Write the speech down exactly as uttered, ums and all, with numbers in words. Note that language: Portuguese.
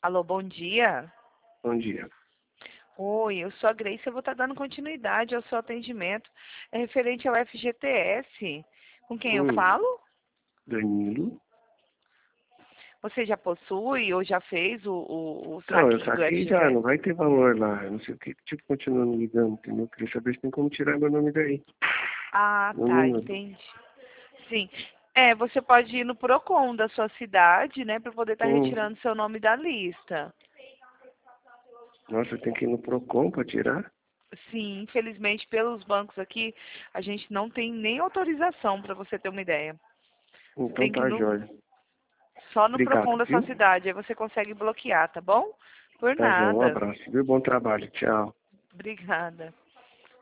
Alô, bom dia. Bom dia. Oi, eu sou a Grace, eu vou estar dando continuidade ao seu atendimento. É referente ao F G T S. Com quem eu Hum, falo? Danilo? Você já possui ou já fez o, o, o Não, eu saque do saquei já, F G T S? não vai ter valor lá. Eu não sei o que, tipo, continua me ligando, entendeu? Queria saber se tem como tirar meu nome daí. Ah, Meu tá, número. entendi. Sim. É, você pode ir no Procon da sua cidade, né, para poder estar Hum, retirando seu nome da lista. nossa, tem que ir no Procon pra tirar? Sim, infelizmente, pelos bancos aqui, a gente não tem nem autorização, para você ter uma ideia. Você Então tem que ir tá, no jóia. Só no Procon Obrigado, da sua viu? cidade, aí você consegue bloquear, tá bom? Por Tá, jóia. Um nada. abraço, viu? Bom trabalho. Tchau. Obrigada.